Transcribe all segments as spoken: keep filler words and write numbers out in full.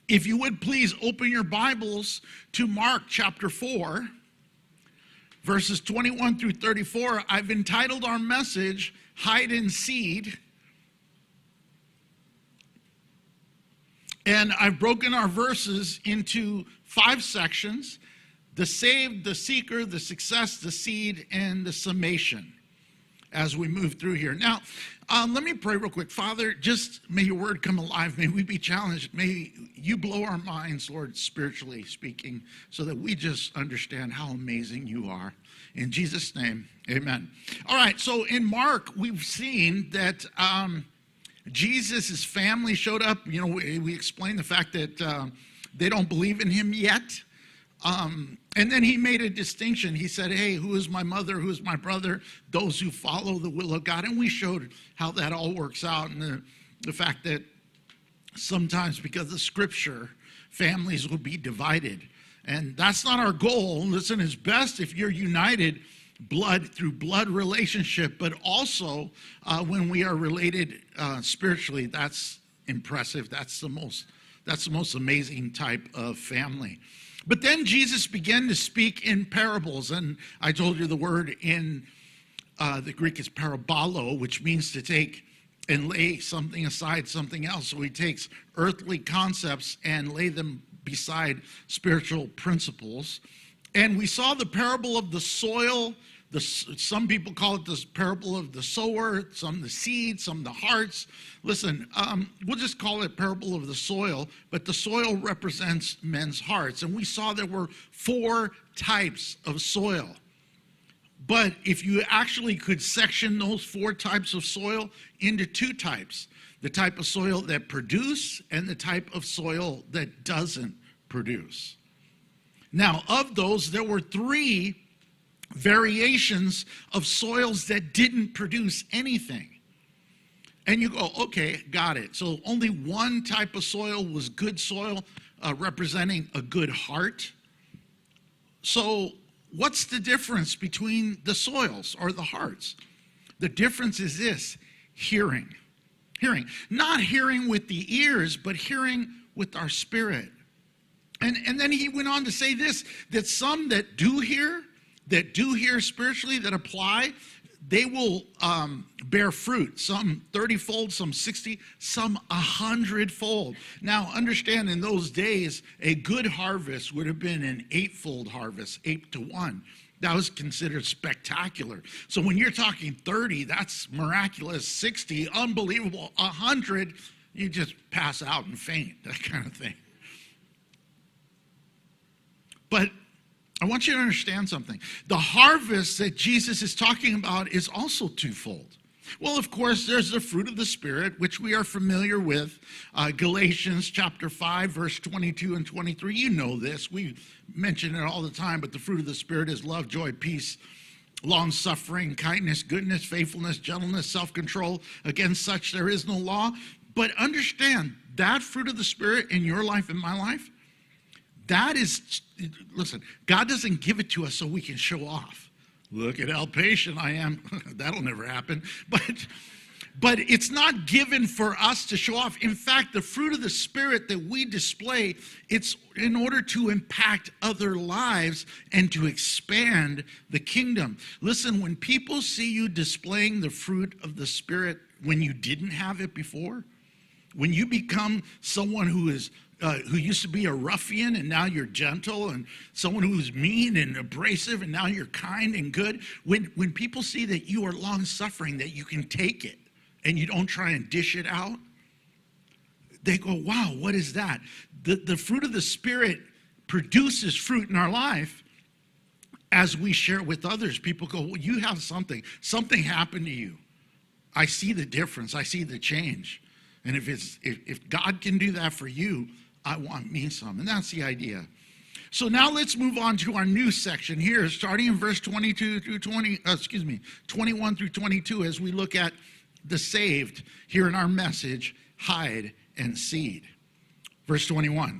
If you would please open your Bibles to Mark chapter four, verses twenty-one through thirty-four. I've entitled our message, Hide and Seed. And I've broken our verses into five sections: the saved, the seeker, the success, the seed, and the summation as we move through here. Now, um, let me pray real quick. Father, just may your word come alive. May we be challenged. May you blow our minds, Lord, spiritually speaking, so that we just understand how amazing you are. In Jesus' name, amen. All right, so in Mark, we've seen that um, Jesus' family showed up. You know, we, we explained the fact that uh, they don't believe in him yet. Um, and then he made a distinction. He said, hey, who is my mother? Who is my brother? Those who follow the will of God. And we showed how that all works out, and the, the fact that sometimes because of Scripture, families will be divided. And that's not our goal. Listen, it's best if you're united blood through blood relationship, but also uh, when we are related uh, spiritually, that's impressive. That's the most, that's the most amazing type of family. But then Jesus began to speak in parables, and I told you the word in uh, the Greek is parabolo, which means to take and lay something aside something else. So he takes earthly concepts and lay them beside spiritual principles. And we saw the parable of the soil. The, some people call it the parable of the sower, some the seed, some the hearts. Listen, um, we'll just call it parable of the soil, but the soil represents men's hearts. And we saw there were four types of soil. But if you actually could section those four types of soil into two types, the type of soil that produce and the type of soil that doesn't produce. Now, of those, there were three variations of soils that didn't produce anything. And you go, okay, got it. So only one type of soil was good soil, uh, representing a good heart. So what's the difference between the soils or the hearts? The difference is this: hearing. Hearing. Not hearing with the ears, but hearing with our spirit. And, and then he went on to say this, that some that do hear, that do hear spiritually, that apply, they will um, bear fruit, some thirty-fold, some sixty, some one hundred-fold. Now, understand, in those days, a good harvest would have been an eightfold harvest, eight to one. That was considered spectacular. So when you're talking thirty, that's miraculous. sixty, unbelievable. one hundred, you just pass out and faint, that kind of thing. But I want you to understand something. The harvest that Jesus is talking about is also twofold. Well, of course, there's the fruit of the Spirit, which we are familiar with. Uh, Galatians chapter five, verse twenty-two and twenty-three. You know this. We mention it all the time, but the fruit of the Spirit is love, joy, peace, long-suffering, kindness, goodness, faithfulness, gentleness, self-control. Against such there is no law. But understand, that fruit of the Spirit in your life and my life, that is, listen, God doesn't give it to us so we can show off. Look at how patient I am. That'll never happen. But, but it's not given for us to show off. In fact, the fruit of the Spirit that we display, it's in order to impact other lives and to expand the kingdom. Listen, when people see you displaying the fruit of the Spirit when you didn't have it before, when you become someone who is Uh, who used to be a ruffian and now you're gentle, and someone who's mean and abrasive and now you're kind and good, when, when people see that you are long-suffering, that you can take it and you don't try and dish it out, they go, wow, what is that? The, the fruit of the Spirit produces fruit in our life as we share it with others. People go, well, you have something. Something happened to you. I see the difference. I see the change. And if it's if, if God can do that for you, I want me some. And that's the idea. So now let's move on to our new section here, starting in verse twenty-two through twenty, uh, excuse me, twenty-one through twenty-two, as we look at the saved here in our message, hide and seed. Verse twenty-one.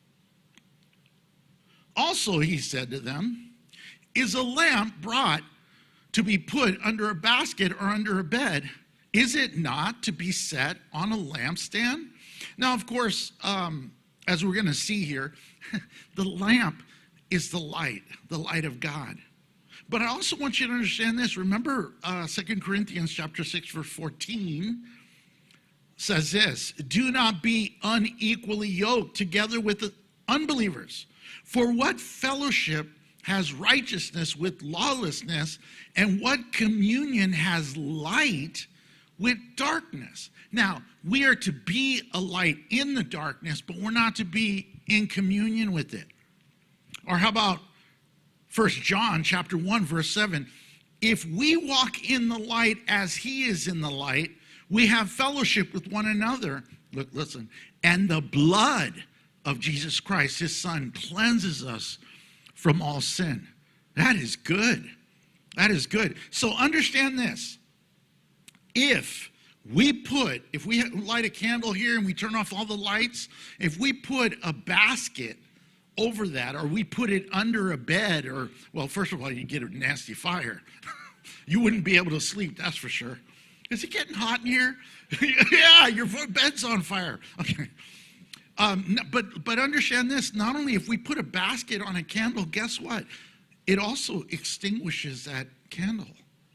Also, he said to them, is a lamp brought to be put under a basket or under a bed? Is it not to be set on a lampstand? Now, of course, um, as we're going to see here, the lamp is the light, the light of God. But I also want you to understand this. Remember, uh, Second Corinthians chapter six, verse fourteen says this, do not be unequally yoked together with the unbelievers. For what fellowship has righteousness with lawlessness, and what communion has light with darkness? Now, we are to be a light in the darkness, but we're not to be in communion with it. Or how about First John chapter one, verse seven? If we walk in the light as he is in the light, we have fellowship with one another. Look, listen. And the blood of Jesus Christ, his son, cleanses us from all sin. That is good. That is good. So understand this. If we put, if we light a candle here and we turn off all the lights, if we put a basket over that, or we put it under a bed, or, well, first of all, you get a nasty fire. You wouldn't be able to sleep, that's for sure. Is it getting hot in here? Yeah, your bed's on fire. Okay. Um, but, but understand this, not only if we put a basket on a candle, guess what? It also extinguishes that candle.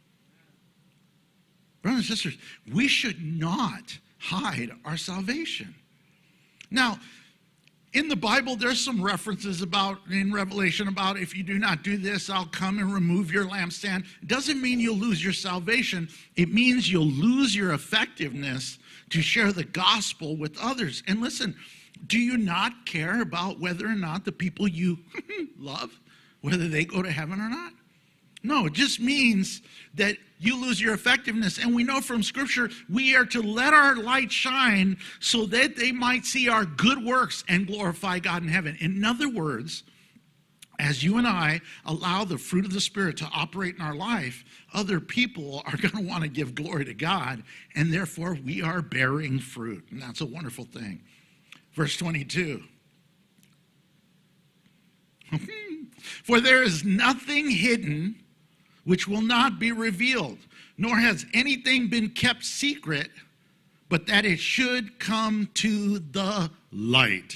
Brothers and sisters, we should not hide our salvation. Now, in the Bible, there's some references about, in Revelation, about if you do not do this, I'll come and remove your lampstand. It doesn't mean you'll lose your salvation. It means you'll lose your effectiveness to share the gospel with others. And listen, do you not care about whether or not the people you love, whether they go to heaven or not? No, it just means that you lose your effectiveness. And we know from Scripture, we are to let our light shine so that they might see our good works and glorify God in heaven. In other words, as you and I allow the fruit of the Spirit to operate in our life, other people are going to want to give glory to God, and therefore we are bearing fruit. And that's a wonderful thing. Verse twenty-two. For there is nothing hidden which will not be revealed, nor has anything been kept secret, but that it should come to the light.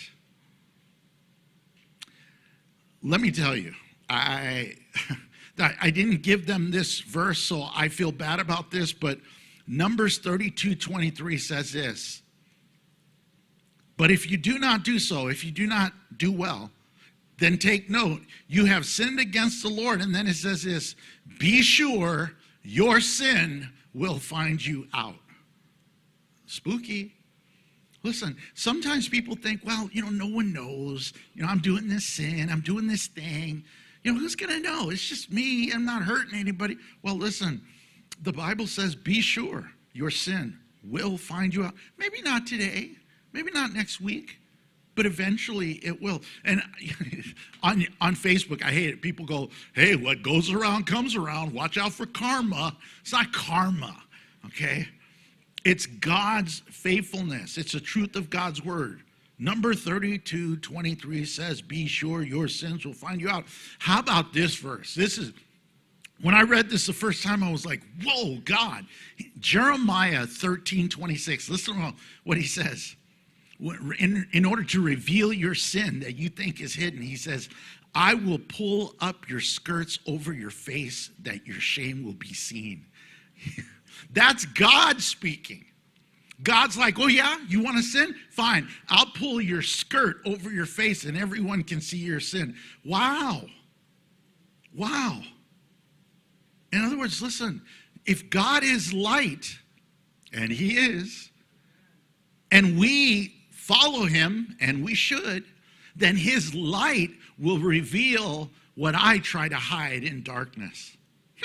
Let me tell you, I, I didn't give them this verse, so I feel bad about this, but Numbers thirty-two twenty-three says this. But if you do not do so, if you do not do well, then take note, you have sinned against the Lord. And then it says this, be sure your sin will find you out. Spooky. Listen, sometimes people think, well, you know, no one knows. You know, I'm doing this sin. I'm doing this thing. You know, who's going to know? It's just me. I'm not hurting anybody. Well, listen, the Bible says, be sure your sin will find you out. Maybe not today. Maybe not next week. But eventually it will. And on, on Facebook, I hate it. People go, hey, what goes around comes around. Watch out for karma. It's not karma, okay? It's God's faithfulness. It's the truth of God's word. Number thirty-two twenty-three says, be sure your sins will find you out. How about this verse? This is, when I read this the first time, I was like, whoa, God. Jeremiah thirteen twenty-six. Listen to what he says. In, in order to reveal your sin that you think is hidden, he says, I will pull up your skirts over your face that your shame will be seen. That's God speaking. God's like, oh yeah, you want to sin? Fine. I'll pull your skirt over your face and everyone can see your sin. Wow. Wow. In other words, listen, if God is light, and he is, and we follow him, and we should, then his light will reveal what I try to hide in darkness.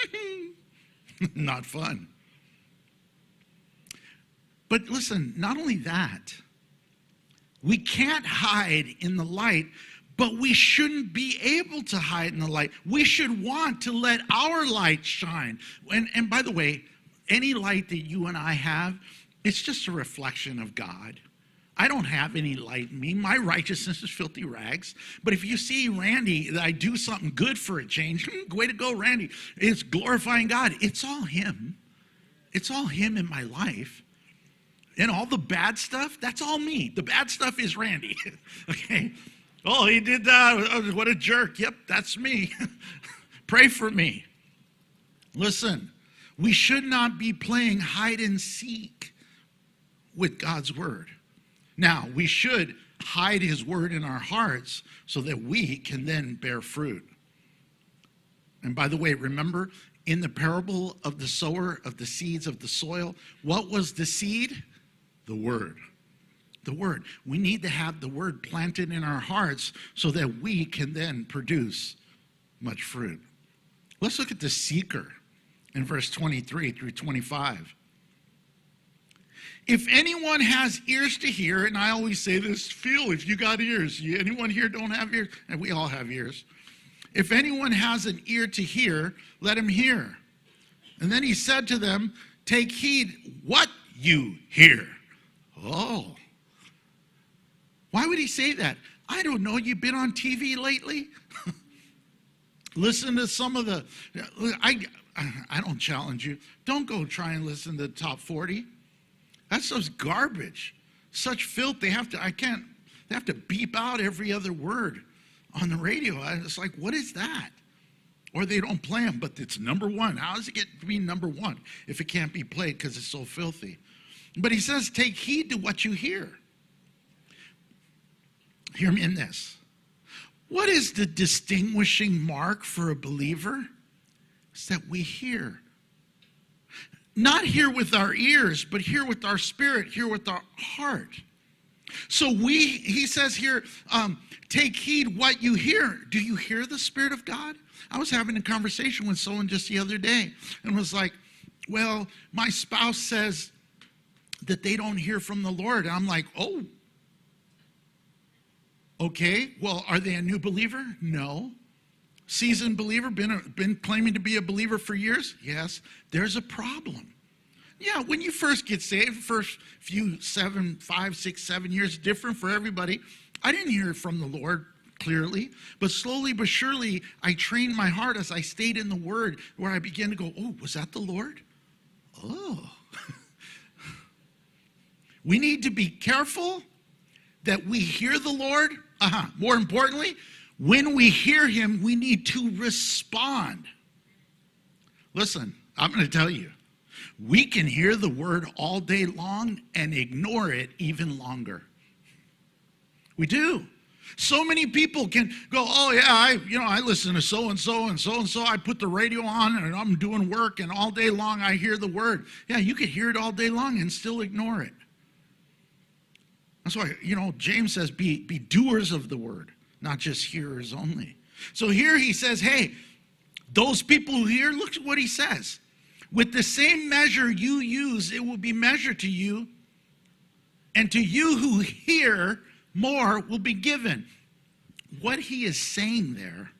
Not fun. But listen, not only that, we can't hide in the light, but we shouldn't be able to hide in the light. We should want to let our light shine. And, and by the way, any light that you and I have, it's just a reflection of God. I don't have any light in me. My righteousness is filthy rags. But if you see Randy, that I do something good for a change, way to go, Randy. It's glorifying God. It's all him. It's all him in my life. And all the bad stuff, that's all me. The bad stuff is Randy. Okay? Oh, he did that. Oh, what a jerk. Yep, that's me. Pray for me. Listen, we should not be playing hide and seek with God's word. Now, we should hide his word in our hearts so that we can then bear fruit. And by the way, remember in the parable of the sower of the seeds of the soil, what was the seed? The word. The word. We need to have the word planted in our hearts so that we can then produce much fruit. Let's look at the seeker in verse twenty-three through twenty-five. If anyone has ears to hear, and I always say this, feel if you got ears. You, anyone here don't have ears? And we all have ears. If anyone has an ear to hear, let him hear. And then he said to them, take heed what you hear. Oh. Why would he say that? I don't know. You've been on T V lately? Listen to some of the, I, I don't challenge you. Don't go try and listen to the top forty. That stuff's garbage. Such filth. They have to, I can't, they have to beep out every other word on the radio. I, it's like, what is that? Or they don't play them, but it's number one. How does it get to be number one if it can't be played because it's so filthy? But he says, take heed to what you hear. Hear me in this. What is the distinguishing mark for a believer? It's that we hear. Not hear with our ears, but hear with our spirit, hear with our heart. So we, he says here, um, take heed what you hear. Do you hear the Spirit of God? I was having a conversation with someone just the other day and was like, well, my spouse says that they don't hear from the Lord. And I'm like, oh, okay. Well, are they a new believer? No. Seasoned believer, been, a, been claiming to be a believer for years? Yes. There's a problem. Yeah, when you first get saved, first few seven, five, six, seven years, different for everybody. I didn't hear from the Lord clearly, but slowly but surely, I trained my heart as I stayed in the Word, where I began to go, oh, was that the Lord? Oh. We need to be careful that we hear the Lord. Uh-huh. More importantly, when we hear him, we need to respond. Listen, I'm going to tell you, we can hear the word all day long and ignore it even longer. We do. So many people can go, oh yeah, I, you know, I listen to so-and-so and so-and-so. I put the radio on and I'm doing work and all day long I hear the word. Yeah, you could hear it all day long and still ignore it. That's why, you know, James says be, be doers of the word, not just hearers only. So here he says, hey, those people who hear, look at what he says. With the same measure you use, it will be measured to you. And to you who hear, more will be given. What he is saying there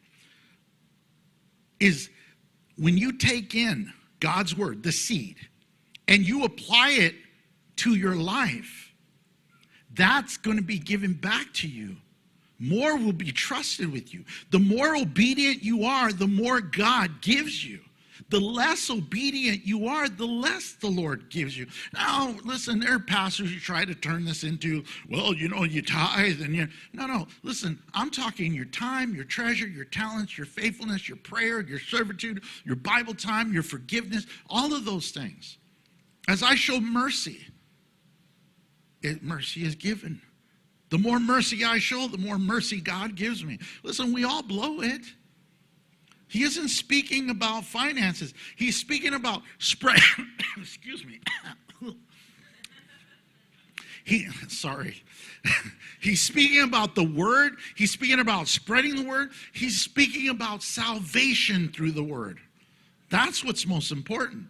is when you take in God's word, the seed, and you apply it to your life, that's going to be given back to you. More will be trusted with you. The more obedient you are, the more God gives you. The less obedient you are, the less the Lord gives you. Now, listen, there are pastors who try to turn this into, well, you know, you tithe and you... No, no, listen, I'm talking your time, your treasure, your talents, your faithfulness, your prayer, your servitude, your Bible time, your forgiveness, all of those things. As I show mercy, it, mercy is given. The more mercy I show, the more mercy God gives me. Listen, we all blow it. He isn't speaking about finances. He's speaking about spread. Excuse me. he, sorry. He's speaking about the word. He's speaking about spreading the word. He's speaking about salvation through the word. That's what's most important.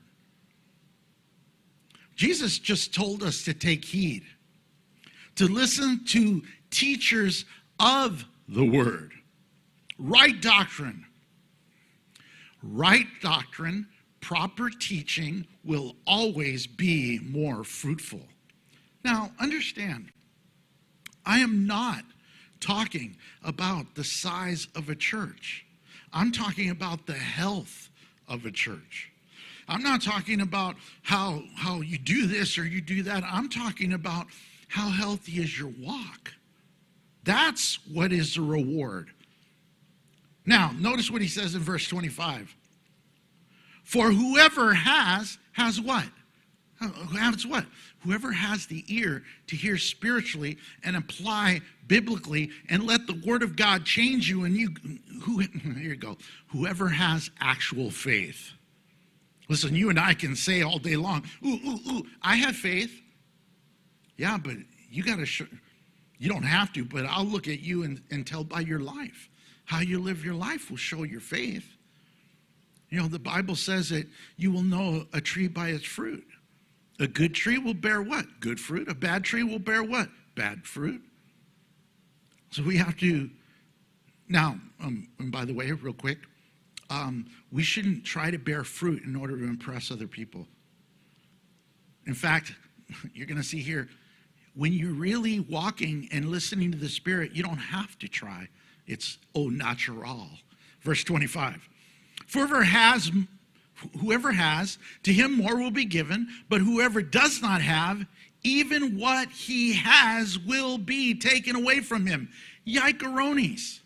Jesus just told us to take heed, to listen to teachers of the word. Right doctrine. Right doctrine, proper teaching will always be more fruitful. Now, understand, I am not talking about the size of a church. I'm talking about the health of a church. I'm not talking about how, how you do this or you do that. I'm talking about how healthy is your walk. That's what is the reward. Now, notice what he says in verse twenty-five. For whoever has, has what? Who has what? Whoever has the ear to hear spiritually and apply biblically and let the word of God change you, and you, who, here you go, whoever has actual faith. Listen, you and I can say all day long, ooh, ooh, ooh, I have faith. Yeah, but you got to show, you don't have to, but I'll look at you and, and tell by your life. How you live your life will show your faith. You know, the Bible says that you will know a tree by its fruit. A good tree will bear what? Good fruit. A bad tree will bear what? Bad fruit. So we have to, now, um, and by the way, real quick, um, we shouldn't try to bear fruit in order to impress other people. In fact, you're going to see here, when you're really walking and listening to the Spirit, you don't have to try. It's au natural. Verse twenty-five. For whoever has, whoever has, to him more will be given, but whoever does not have, even what he has will be taken away from him. Yikeronis.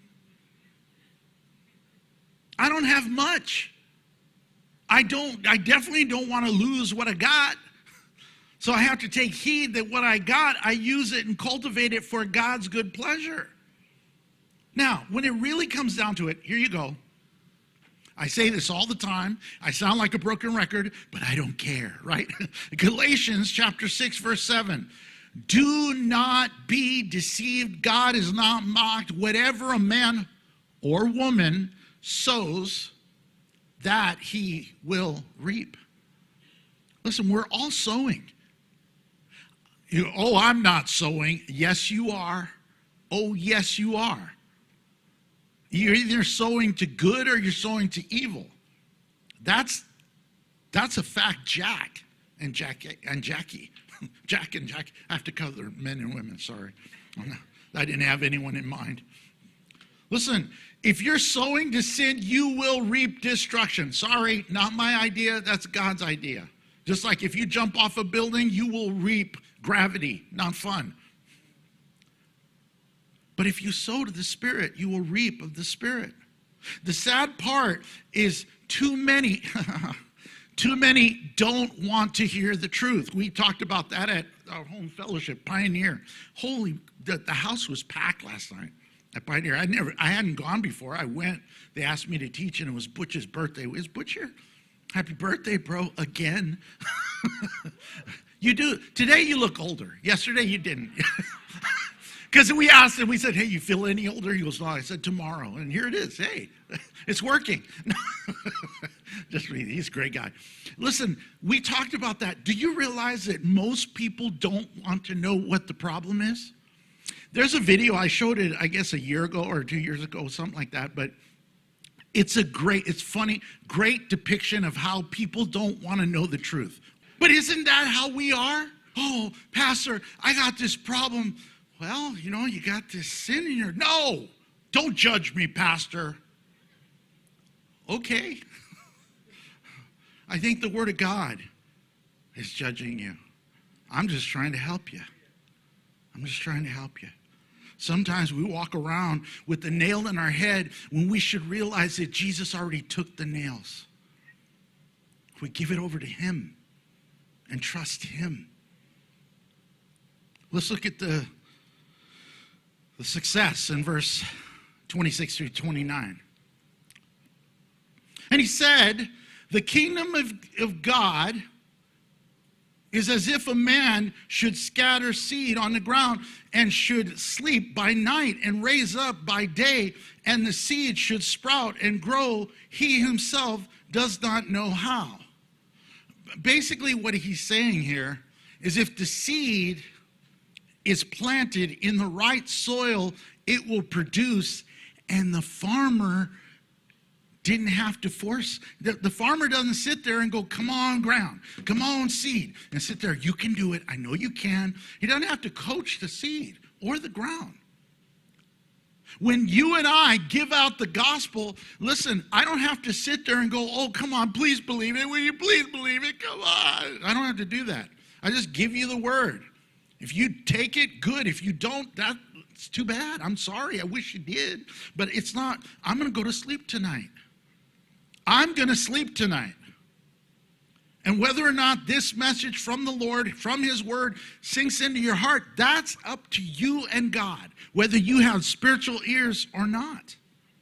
I don't have much. I don't, I definitely don't want to lose what I got. So I have to take heed that what I got, I use it and cultivate it for God's good pleasure. Now, when it really comes down to it, here you go. I say this all the time. I sound like a broken record, but I don't care, right? Galatians chapter six, verse seven. Do not be deceived. God is not mocked. Whatever a man or woman sows, that he will reap. Listen, we're all sowing. You, oh, I'm not sowing. Yes, you are. Oh, yes, you are. You're either sowing to good or you're sowing to evil. That's that's a fact, Jack and Jackie and Jackie. Jack and Jackie. I have to cover men and women, sorry. I didn't have anyone in mind. Listen, if you're sowing to sin, you will reap destruction. Sorry, not my idea. That's God's idea. Just like if you jump off a building, you will reap gravity. Not fun. But if you sow to the Spirit, you will reap of the Spirit. The sad part is too many, too many don't want to hear the truth. We talked about that at our home fellowship, Pioneer. Holy, the, the house was packed last night at Pioneer. I never, I hadn't gone before. I went. They asked me to teach, and it was Butch's birthday. Is Butch here? Happy birthday, bro! Again. You do today. You look older. Yesterday, you didn't. Because we asked him, we said, hey, you feel any older? He goes, no. I said, tomorrow. And here it is. Hey, it's working. Just read. He's a great guy. Listen, we talked about that. Do you realize that most people don't want to know what the problem is? There's a video, I showed it, I guess, a year ago or two years ago, something like that. But it's a great, it's funny, great depiction of how people don't want to know the truth. But isn't that how we are? Oh, Pastor, I got this problem. Well, you know, you got this sin in your... No, don't judge me, Pastor. Okay. I think the Word of God is judging you. I'm just trying to help you. I'm just trying to help you. Sometimes we walk around with the nail in our head when we should realize that Jesus already took the nails. We give it over to Him and trust Him. Let's look at the The success in verse twenty-six through twenty-nine. And he said, the kingdom of, of God is as if a man should scatter seed on the ground and should sleep by night and raise up by day, and the seed should sprout and grow. He himself does not know how. Basically, what he's saying here is if the seed is planted in the right soil, it will produce, and the farmer didn't have to force. The, the farmer doesn't sit there and go, come on, ground, come on, seed, and sit there. You can do it. I know you can. He doesn't have to coach the seed or the ground. When you and I give out the gospel, listen, I don't have to sit there and go, oh, come on, please believe it. Will you please believe it? Come on. I don't have to do that. I just give you the word. If you take it, good. If you don't, that's too bad. I'm sorry. I wish you did. But it's not, I'm going to go to sleep tonight. I'm going to sleep tonight. And whether or not this message from the Lord, from his word, sinks into your heart, that's up to you and God, whether you have spiritual ears or not.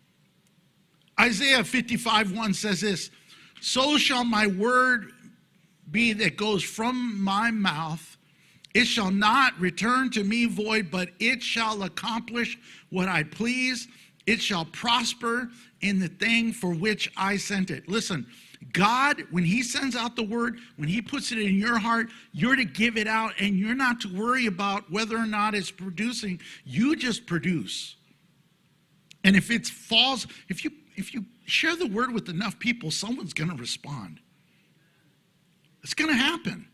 Isaiah fifty-five one says this, so shall my word be that goes from my mouth. It shall not return to me void, but it shall accomplish what I please. It shall prosper in the thing for which I sent it. Listen, God, when he sends out the word, when he puts it in your heart, you're to give it out, and you're not to worry about whether or not it's producing. You just produce. And if it falls, if you if you share the word with enough people, someone's going to respond. It's going to happen.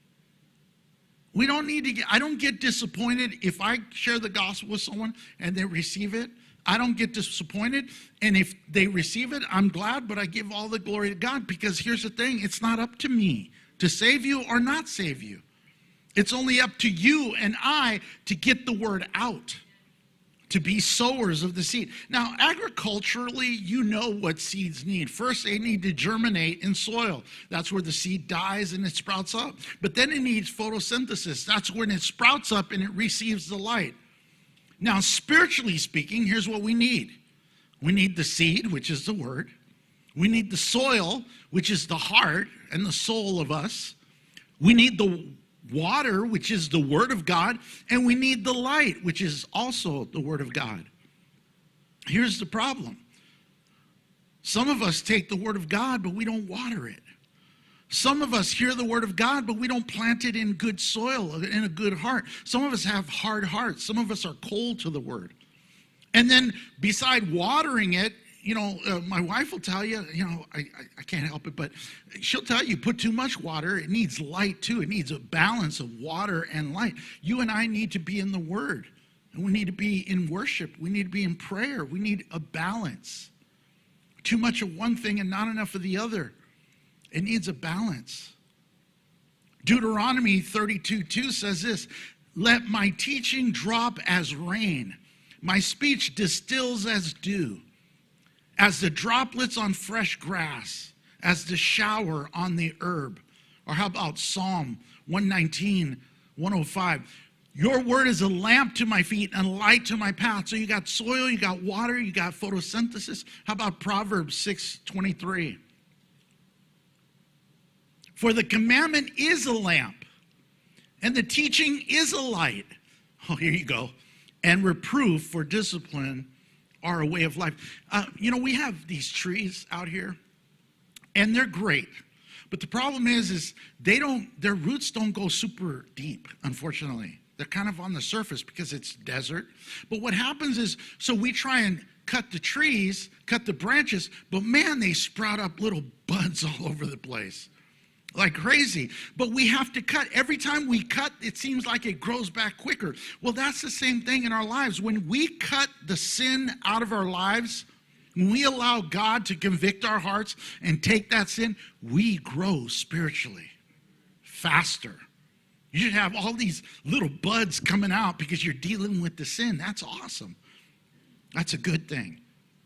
We don't need to get, I don't get disappointed if I share the gospel with someone and they receive it. I don't get disappointed. And if they receive it, I'm glad, but I give all the glory to God, because here's the thing. It's not up to me to save you or not save you. It's only up to you and I to get the word out, to be sowers of the seed. Now, agriculturally, you know what seeds need. First, they need to germinate in soil. That's where the seed dies and it sprouts up. But then it needs photosynthesis. That's when it sprouts up and it receives the light. Now, spiritually speaking, here's what we need. We need the seed, which is the word. We need the soil, which is the heart and the soul of us. We need the water, which is the word of God. And we need the light, which is also the word of God. Here's the problem. Some of us take the word of God, but we don't water it. Some of us hear the word of God, but we don't plant it in good soil, in a good heart. Some of us have hard hearts. Some of us are cold to the word. And then beside watering it, you know, uh, my wife will tell you, you know, I, I, I can't help it, but she'll tell you, put too much water. It needs light too. It needs a balance of water and light. You and I need to be in the word. And we need to be in worship. We need to be in prayer. We need a balance. Too much of one thing and not enough of the other. It needs a balance. Deuteronomy thirty-two two says this, let my teaching drop as rain. My speech distills as dew, as the droplets on fresh grass, as the shower on the herb. Or how about Psalm one nineteen, one oh five? Your word is a lamp to my feet and a light to my path. So you got soil, you got water, you got photosynthesis. How about Proverbs six twenty-three? For the commandment is a lamp, and the teaching is a light. Oh, here you go. And reproof for discipline are a way of life. Uh, you know, we have these trees out here, and they're great. But the problem is, is they don't, their roots don't go super deep, unfortunately. They're kind of on the surface because it's desert. But what happens is, so we try and cut the trees, cut the branches, but man, they sprout up little buds all over the place. Like crazy. But we have to cut. Every time we cut, it seems like it grows back quicker. Well, that's the same thing in our lives. When we cut the sin out of our lives, when we allow God to convict our hearts and take that sin, we grow spiritually faster. You should have all these little buds coming out because you're dealing with the sin. That's awesome. That's a good thing.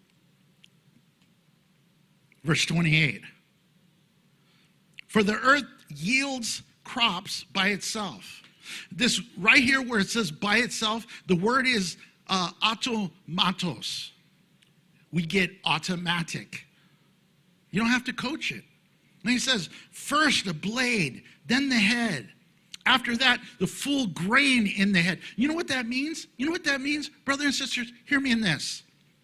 Verse twenty-eight. For the earth yields crops by itself. This right here where it says by itself, the word is uh, automatos. We get automatic. You don't have to coach it. And he says, first the blade, then the head. After that, the full grain in the head. You know what that means? You know what that means? Brothers and sisters, hear me in this.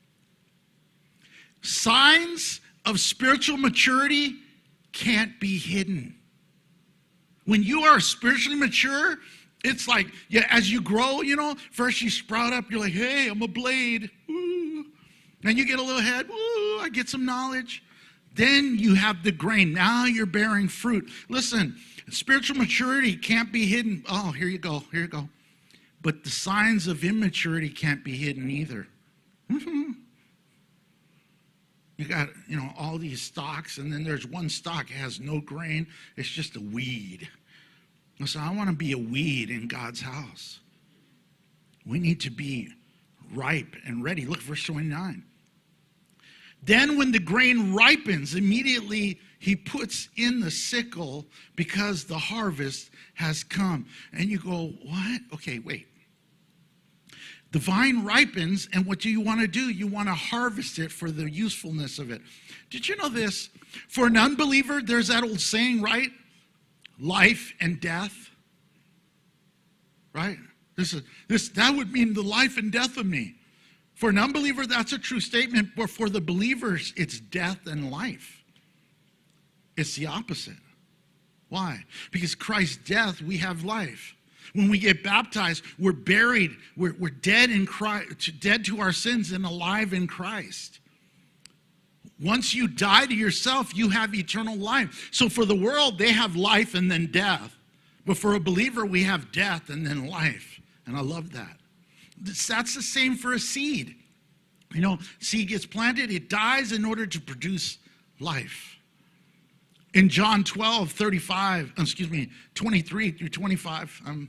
Signs of spiritual maturity can't be hidden. When you are spiritually mature, it's like, yeah, as you grow, you know, first you sprout up, you're like, hey, I'm a blade. Woo. Then you get a little head, woo, I get some knowledge. Then you have the grain. Now you're bearing fruit. Listen, spiritual maturity can't be hidden. Oh, here you go, here you go. But the signs of immaturity can't be hidden either. You got, you know, all these stalks, and then there's one stalk that has no grain. It's just a weed. So I want to be a weed in God's house. We need to be ripe and ready. Look, verse twenty-nine. Then when the grain ripens, immediately he puts in the sickle because the harvest has come. And you go, what? Okay, wait. The vine ripens, and what do you want to do? You want to harvest it for the usefulness of it. Did you know this? For an unbeliever, there's that old saying, right? Life and death. Right? This is this that would mean the life and death of me. For an unbeliever, that's a true statement, but for the believers, it's death and life. It's the opposite. Why? Because Christ's death, we have life. When we get baptized, we're buried, we're, we're dead in Christ, dead to our sins and alive in Christ. Once you die to yourself, you have eternal life. So for the world, they have life and then death. But for a believer, we have death and then life. And I love that. That's the same for a seed. You know, seed gets planted, it dies in order to produce life. In John twelve, thirty-five, excuse me, twenty-three through twenty-five, um,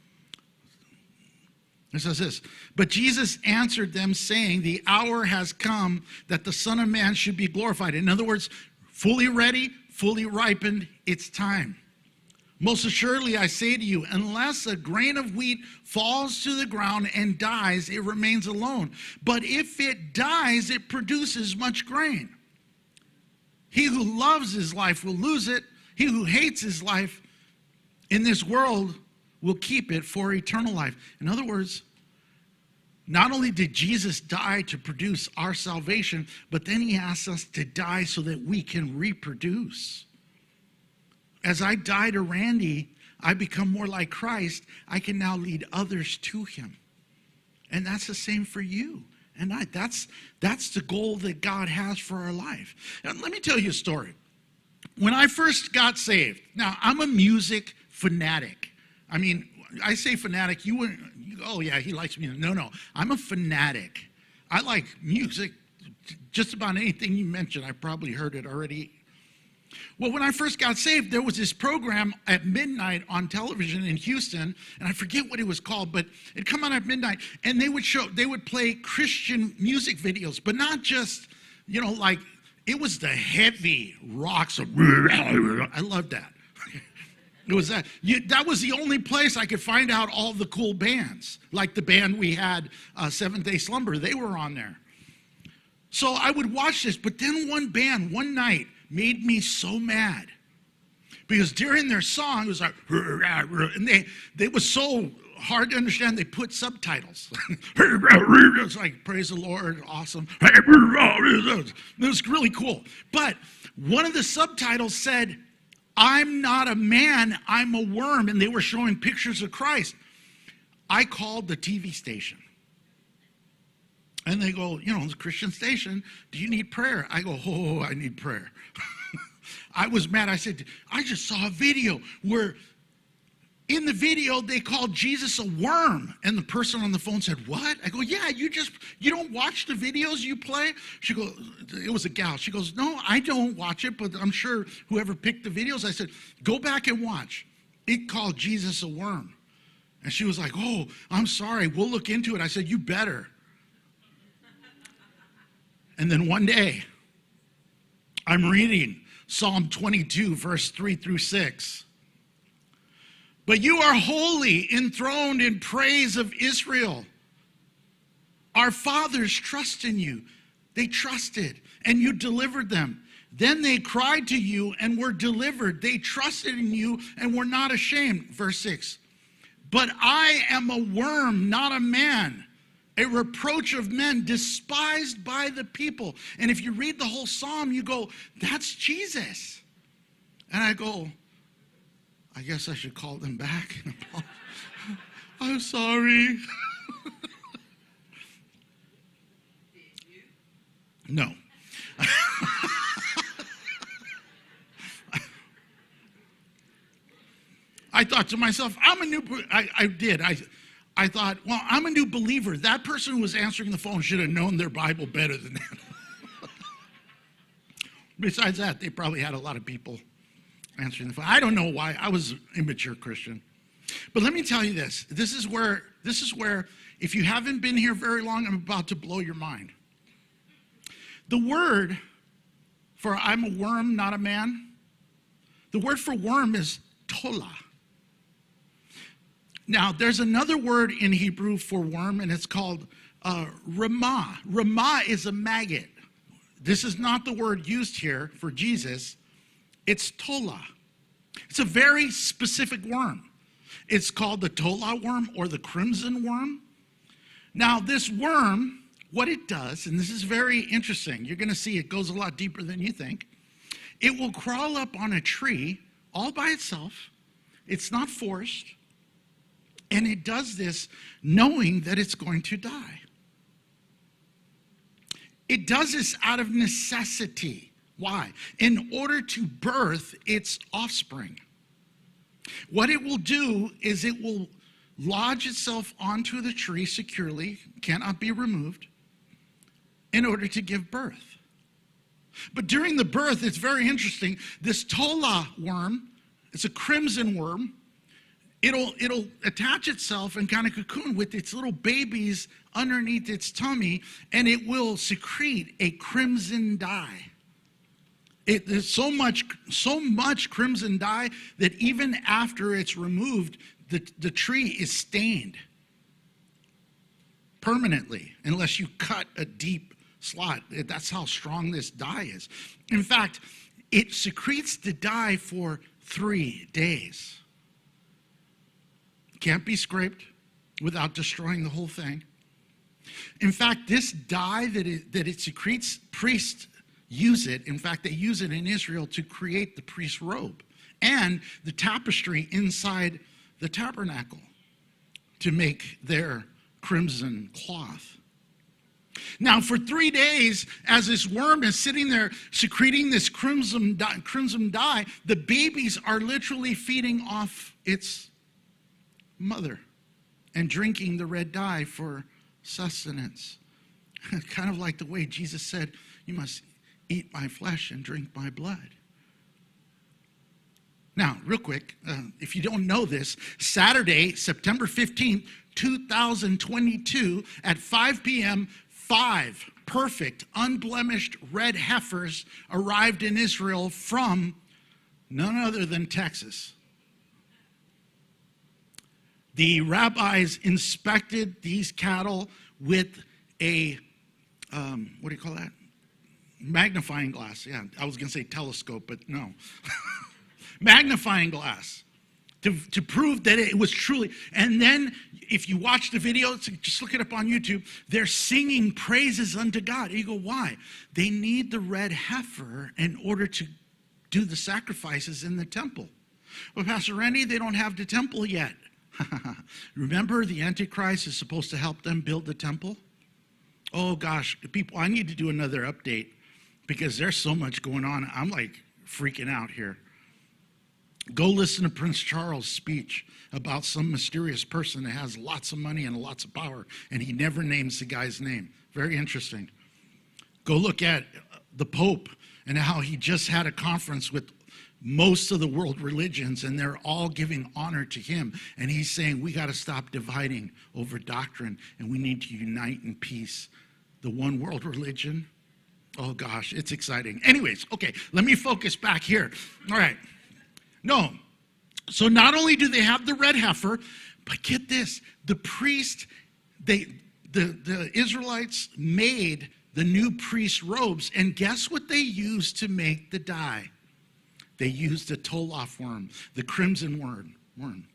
it says this, but Jesus answered them saying, the hour has come that the Son of Man should be glorified. In other words, fully ready, fully ripened, it's time. Most assuredly, I say to you, unless a grain of wheat falls to the ground and dies, it remains alone. But if it dies, it produces much grain. He who loves his life will lose it. He who hates his life in this world will keep it for eternal life. In other words, not only did Jesus die to produce our salvation, but then he asks us to die so that we can reproduce. As I die to Randy, I become more like Christ. I can now lead others to him. And that's the same for you. And I, that's, that's the goal that God has for our life. And let me tell you a story. When I first got saved, now I'm a music fanatic. I mean, I say fanatic, you wouldn't, you, oh yeah, he likes music. No, no, I'm a fanatic. I like music. Just about anything you mentioned, I probably heard it already. Well, when I first got saved, there was this program at midnight on television in Houston, and I forget what it was called, but it'd come on at midnight, and they would show, they would play Christian music videos, but not just, you know, like, it was the heavy rocks. Of, I loved that. It was that. You, that was the only place I could find out all the cool bands, like the band we had, uh, Seventh Day Slumber. They were on there. So I would watch this, but then one band, one night, made me so mad because during their song it was like, and they they was so hard to understand. They put subtitles. It's like, praise the Lord, awesome. It was really cool. But one of the subtitles said, I'm not a man, I'm a worm, and they were showing pictures of Christ. I called the T V station. And they go, you know, it's a Christian station. Do you need prayer? I go, oh, I need prayer. I was mad. I said, I just saw a video where in the video they called Jesus a worm. And the person on the phone said, what? I go, yeah, you just, you don't watch the videos you play? She goes, it was a gal. She goes, no, I don't watch it, but I'm sure whoever picked the videos. I said, go back and watch. It called Jesus a worm. And she was like, oh, I'm sorry. We'll look into it. I said, you better. And then one day, I'm reading Psalm twenty-two, verse three through six. But you are holy, enthroned in praise of Israel. Our fathers trust in you. They trusted, and you delivered them. Then they cried to you and were delivered. They trusted in you and were not ashamed. Verse six. But I am a worm, not a man, a reproach of men, despised by the people. And if you read the whole psalm, you go, that's Jesus. And I go, I guess I should call them back. I'm sorry. No. I thought to myself, I'm a new, I, I did. I, I thought, well, I'm a new believer. That person who was answering the phone should have known their Bible better than that. Besides that, they probably had a lot of people answering the phone. I don't know why. I was an immature Christian. But let me tell you this. This is where, this is where, if you haven't been here very long, I'm about to blow your mind. The word for I'm a worm, not a man, the word for worm is tola. Now, there's another word in Hebrew for worm, and it's called uh, ramah. Ramah is a maggot. This is not the word used here for Jesus. It's tola. It's a very specific worm. It's called the tola worm or the crimson worm. Now, this worm, what it does, and this is very interesting. You're going to see it goes a lot deeper than you think. It will crawl up on a tree all by itself. It's not forced. And it does this knowing that it's going to die. It does this out of necessity. Why? In order to birth its offspring. What it will do is it will lodge itself onto the tree securely, cannot be removed, in order to give birth. But during the birth, it's very interesting. This tola worm, it's a crimson worm, It'll, it'll attach itself and kind of cocoon with its little babies underneath its tummy, and it will secrete a crimson dye. It, there's so much, so much crimson dye that even after it's removed, the, the tree is stained permanently, unless you cut a deep slot. That's how strong this dye is. In fact, it secretes the dye for three days. Can't be scraped without destroying the whole thing. In fact, this dye that it, that it secretes, priests use it. In fact, they use it in Israel to create the priest's robe and the tapestry inside the tabernacle to make their crimson cloth. Now, for three days, as this worm is sitting there secreting this crimson dye, crimson dye, the babies are literally feeding off its mother and drinking the red dye for sustenance. Kind of like the way Jesus said, you must eat my flesh and drink my blood. Now, real quick, uh, if you don't know this, Saturday, September fifteenth, two thousand twenty-two at five p.m., five perfect, unblemished red heifers arrived in Israel from none other than Texas. The rabbis inspected these cattle with a, um, what do you call that? Magnifying glass. Yeah, I was going to say telescope, but no. Magnifying glass to, to prove that it was truly. And then if you watch the video, just look it up on YouTube, they're singing praises unto God. You go, why? They need the red heifer in order to do the sacrifices in the temple. Well, Pastor Randy, they don't have the temple yet. Remember, the Antichrist is supposed to help them build the temple? Oh gosh, people, I need to do another update because there's so much going on. I'm like freaking out here. Go listen to Prince Charles' speech about some mysterious person that has lots of money and lots of power, and he never names the guy's name. Very interesting. Go look at the Pope and how he just had a conference with most of the world religions, and they're all giving honor to him. And he's saying, we got to stop dividing over doctrine, and we need to unite in peace. The one world religion, oh gosh, it's exciting. Anyways, okay, let me focus back here. All right. No. So not only do they have the red heifer, but get this, the priest, they, the, the Israelites made the new priest robes, and guess what they used to make the dye? They used the tolof worm, the crimson worm. worm.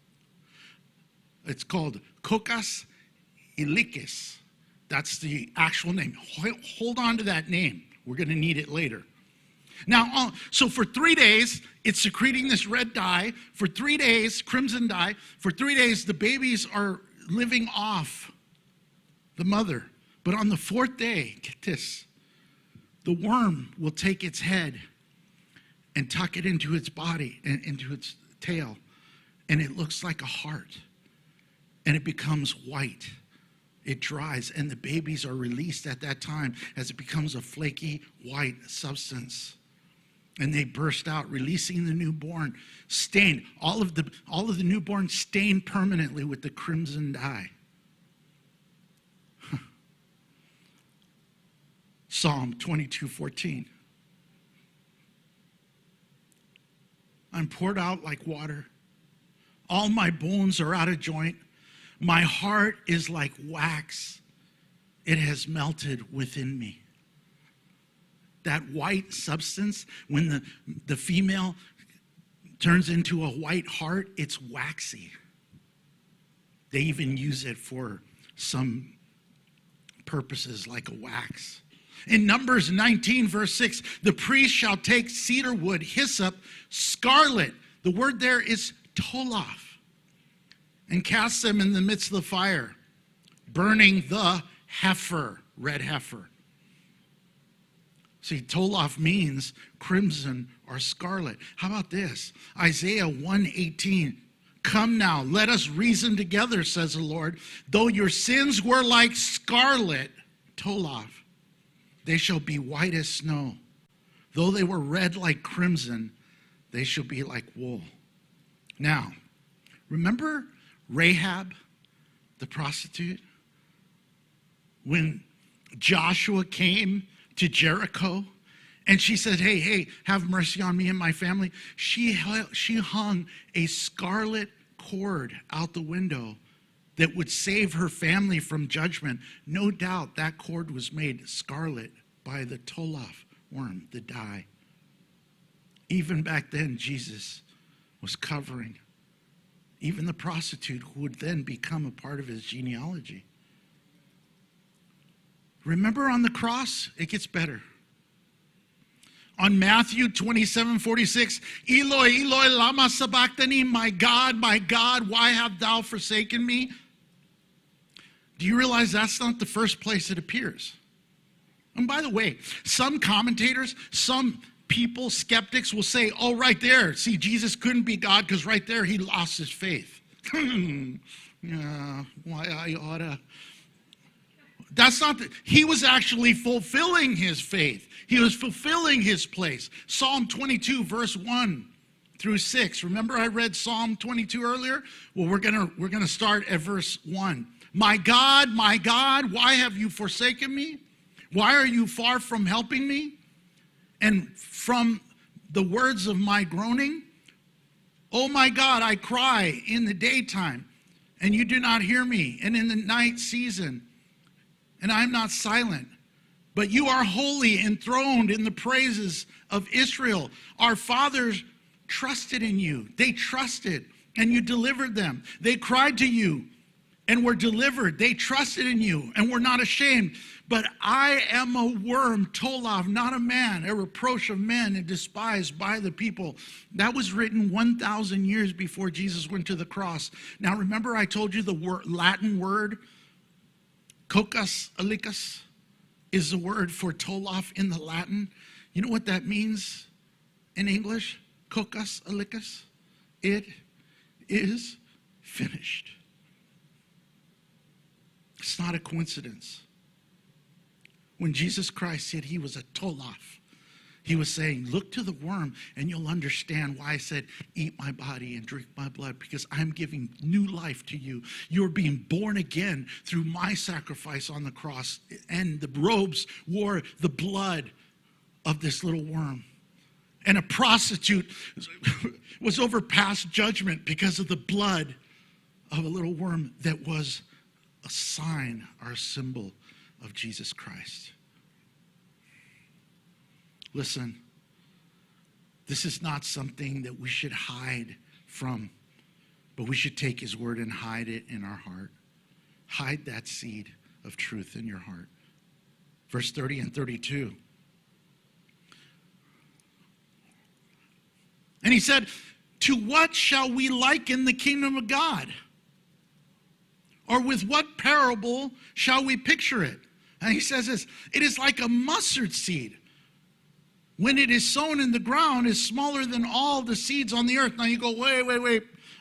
It's called Coccus ilicis. That's the actual name. Hold on to that name. We're going to need it later. Now, so for three days, it's secreting this red dye. For three days, crimson dye. For three days, the babies are living off the mother. But on the fourth day, get this, the worm will take its head and tuck it into its body and into its tail, and it looks like a heart. and it becomes white. It dries, and the babies are released at that time as it becomes a flaky white substance. And they burst out, releasing the newborn, stained. All of the, all of the newborn stained permanently with the crimson dye. Psalm twenty-two fourteen. I'm poured out like water. All my bones are out of joint. My heart is like wax. It has melted within me. That white substance, when the, the female turns into a white heart, it's waxy. They even use it for some purposes like a wax. In Numbers nineteen, verse six, the priest shall take cedar wood, hyssop, scarlet. The word there is tolaf, and cast them in the midst of the fire, burning the heifer, red heifer. See, tolaf means crimson or scarlet. How about this? Isaiah one eighteen. Come now, let us reason together, says the Lord. Though your sins were like scarlet, tolaf, they shall be white as snow. Though they were red like crimson, they shall be like wool. Now, remember Rahab, the prostitute? When Joshua came to Jericho and she said, hey, hey, have mercy on me and my family. She, she hung a scarlet cord out the window that would save her family from judgment. No doubt that cord was made scarlet by the tolaf worm, the dye. Even back then, Jesus was covering even the prostitute who would then become a part of his genealogy. Remember on the cross, it gets better. On Matthew twenty-seven forty-six, Eloi, Eloi, lama sabachthani, my God, my God, why have thou forsaken me? Do you realize that's not the first place it appears? And by the way, some commentators, some people, skeptics will say, oh, right there, see, Jesus couldn't be God because right there he lost his faith. Yeah, why I oughta. That's not, the, he was actually fulfilling his faith. He was fulfilling his place. Psalm twenty-two, verse one through six. Remember I read Psalm twenty-two earlier? Well, we're gonna, we're gonna start at verse one. My God, my God, why have you forsaken me? Why are you far from helping me? And from the words of my groaning, oh my God, I cry in the daytime, and you do not hear me, and in the night season, and I am not silent. But you are holy, enthroned in the praises of Israel. Our fathers trusted in you. They trusted, and you delivered them. They cried to you and were delivered. They trusted in you and were not ashamed. But I am a worm, tolaf, not a man, a reproach of men and despised by the people. That was written one thousand years before Jesus went to the cross. Now remember I told you the word, Latin word, coccus ilicis, is the word for tolaf in the Latin. You know what that means in English? Coccus ilicis. It is finished. It's not a coincidence. When Jesus Christ said he was a tolaf, he was saying, look to the worm and you'll understand why I said, eat my body and drink my blood, because I'm giving new life to you. You're being born again through my sacrifice on the cross. And the robes wore the blood of this little worm. And a prostitute was over past judgment because of the blood of a little worm that was a sign or a symbol of Jesus Christ. Listen, this is not something that we should hide from, but we should take his word and hide it in our heart. Hide that seed of truth in your heart. Verse thirty and thirty-two. And he said, to what shall we liken the kingdom of God? Or with what parable shall we picture it? And he says this, it is like a mustard seed. When it is sown in the ground, is smaller than all the seeds on the earth. Now you go, wait, wait, wait.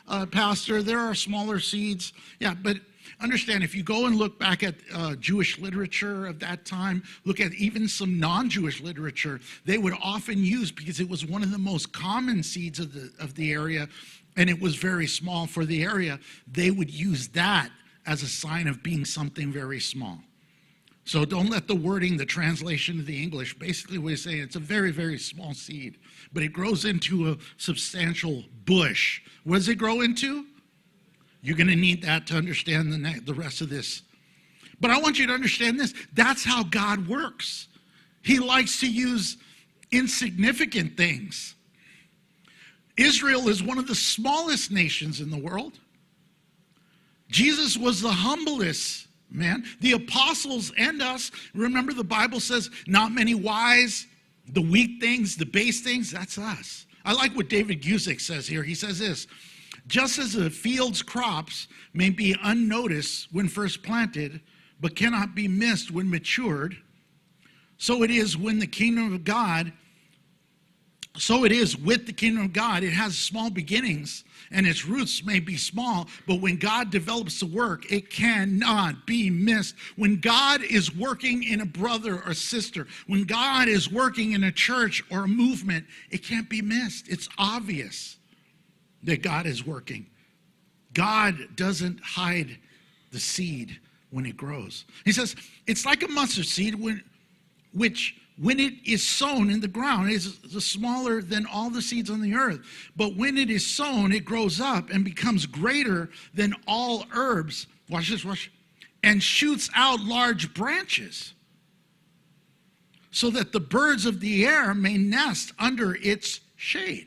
uh, Pastor, there are smaller seeds. Yeah, but understand, if you go and look back at uh, Jewish literature of that time, look at even some non-Jewish literature, they would often use, because it was one of the most common seeds of the, of the area, and it was very small for the area, they would use that as a sign of being something very small. So don't let the wording, the translation of the English, basically we're saying it's a very, very small seed, but it grows into a substantial bush. What does it grow into? You're going to need that to understand the, ne- the rest of this. But I want you to understand this. That's how God works. He likes to use insignificant things. Israel is one of the smallest nations in the world. Jesus was the humblest man. The apostles and us, remember the Bible says, not many wise, the weak things, the base things, that's us. I like what David Guzik says here. He says this, just as a field's crops may be unnoticed when first planted, but cannot be missed when matured, so it is when the kingdom of God, so it is with the kingdom of God. It has small beginnings, and its roots may be small, but when God develops the work, it cannot be missed. When God is working in a brother or sister, when God is working in a church or a movement, it can't be missed. It's obvious that God is working. God doesn't hide the seed when it grows. He says, it's like a mustard seed, when, which when it is sown in the ground, it is smaller than all the seeds on the earth. But when it is sown, it grows up and becomes greater than all herbs. Watch this, watch. And shoots out large branches, so that the birds of the air may nest under its shade.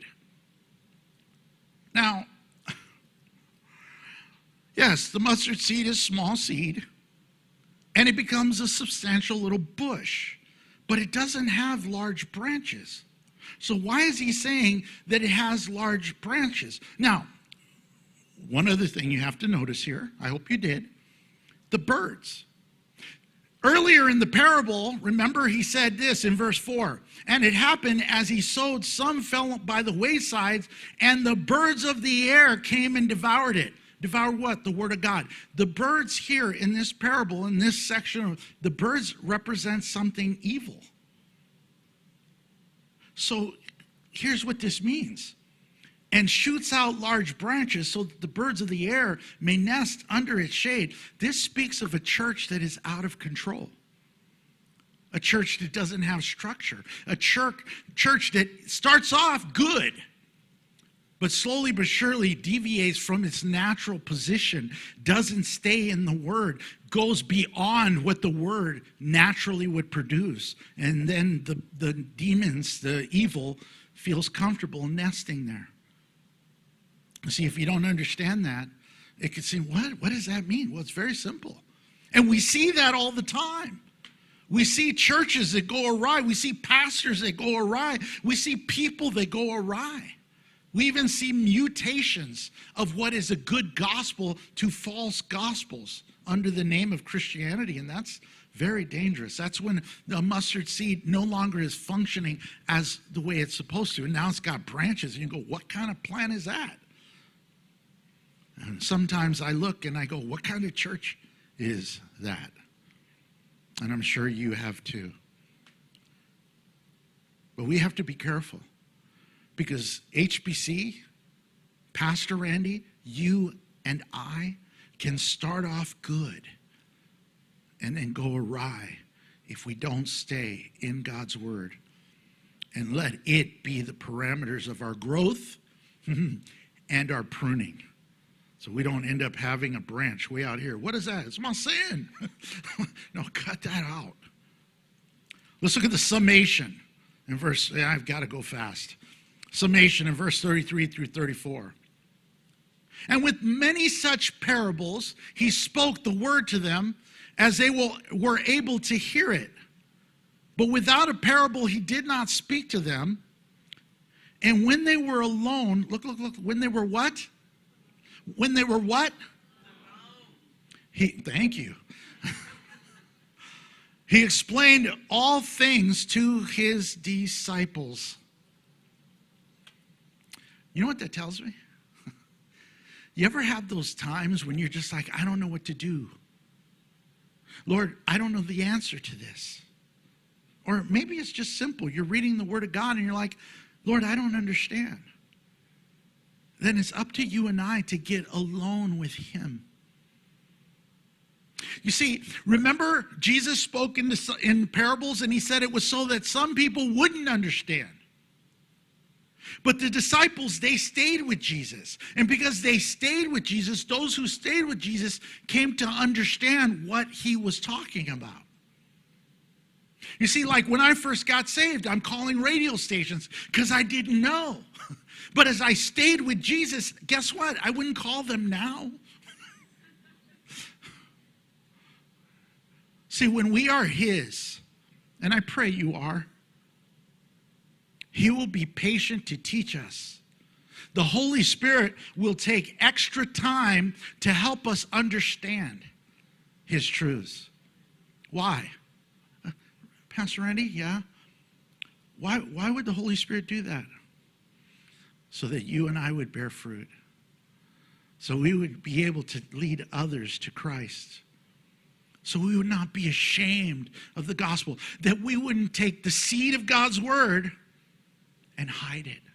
Now, yes, the mustard seed is small seed, and it becomes a substantial little bush. But it doesn't have large branches. So why is he saying that it has large branches? Now, one other thing you have to notice here, I hope you did, the birds. Earlier in the parable, remember he said this in verse four, and it happened as he sowed, some fell by the waysides, and the birds of the air came and devoured it. Devour what? The word of God. The birds here in this parable, in this section, the birds represent something evil. So here's what this means. And shoots out large branches so that the birds of the air may nest under its shade. This speaks of a church that is out of control. A church that doesn't have structure. A church, church that starts off good, but slowly but surely deviates from its natural position, doesn't stay in the word, goes beyond what the word naturally would produce. And then the, the demons, the evil, feels comfortable nesting there. See, if you don't understand that, it could seem, what, what does that mean? Well, it's very simple. And we see that all the time. We see churches that go awry. We see pastors that go awry. We see people that go awry. We even see mutations of what is a good gospel to false gospels under the name of Christianity, and that's very dangerous. That's when the mustard seed no longer is functioning as the way it's supposed to, and now it's got branches, and you go, what kind of plant is that? And sometimes I look and I go, what kind of church is that? And I'm sure you have too. But we have to be careful. Because H B C, Pastor Randy, you and I can start off good and then go awry if we don't stay in God's word and let it be the parameters of our growth and our pruning. So we don't end up having a branch way out here. What is that? It's my sin. No, cut that out. Let's look at the summation in verse, yeah, I've got to go fast. Summation in verse thirty-three through thirty-four. And with many such parables, he spoke the word to them as they will, were able to hear it. But without a parable, he did not speak to them. And when they were alone, look, look, look, when they were what? When they were what? He, thank you. He explained all things to his disciples. You know what that tells me? You ever have those times when you're just like, I don't know what to do? Lord, I don't know the answer to this. Or maybe it's just simple. You're reading the Word of God and you're like, Lord, I don't understand. Then it's up to you and I to get alone with him. You see, remember Jesus spoke in, the, in parables, and he said it was so that some people wouldn't understand. But the disciples, they stayed with Jesus. And because they stayed with Jesus, those who stayed with Jesus came to understand what he was talking about. You see, like when I first got saved, I'm calling radio stations because I didn't know. But as I stayed with Jesus, guess what? I wouldn't call them now. See, when we are his, and I pray you are, he will be patient to teach us. The Holy Spirit will take extra time to help us understand his truths. Why? Uh, Pastor Randy, yeah? Why, why would the Holy Spirit do that? So that you and I would bear fruit. So we would be able to lead others to Christ. So we would not be ashamed of the gospel. That we wouldn't take the seed of God's word and hide it.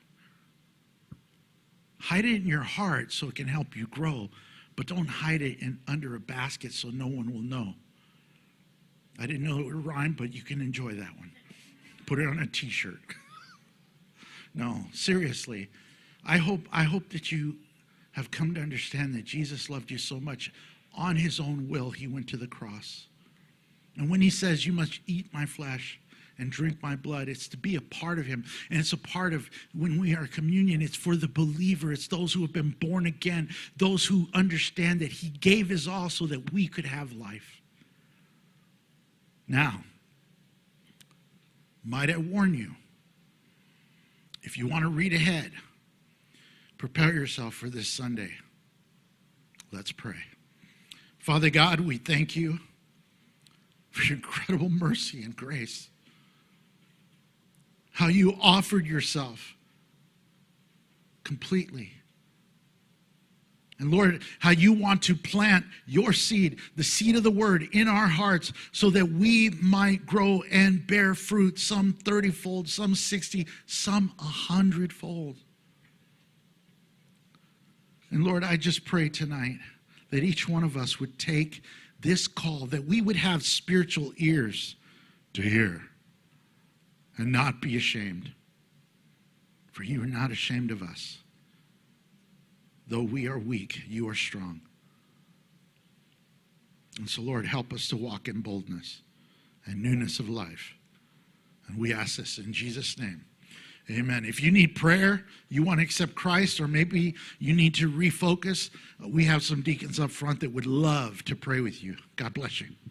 Hide it in your heart so it can help you grow. But don't hide it in, under a basket so no one will know. I didn't know it would rhyme, but you can enjoy that one. Put it on a t-shirt. No, seriously. I hope, I hope that you have come to understand that Jesus loved you so much. On his own will, he went to the cross. And when he says, you must eat my flesh and drink my blood, it's to be a part of him. And it's a part of, when we are communion, it's for the believer. It's those who have been born again, those who understand that he gave his all so that we could have life. Now, might I warn you, if you want to read ahead, prepare yourself for this Sunday. Let's pray. Father God, we thank you for your incredible mercy and grace. How you offered yourself completely. And Lord, how you want to plant your seed, the seed of the word, in our hearts so that we might grow and bear fruit, some thirty-fold, some sixty, some a hundred-fold. And Lord, I just pray tonight that each one of us would take this call, that we would have spiritual ears to hear and not be ashamed. For you are not ashamed of us. Though we are weak, you are strong. And so, Lord, help us to walk in boldness and newness of life. And we ask this in Jesus' name. Amen. If you need prayer, you want to accept Christ, or maybe you need to refocus, we have some deacons up front that would love to pray with you. God bless you.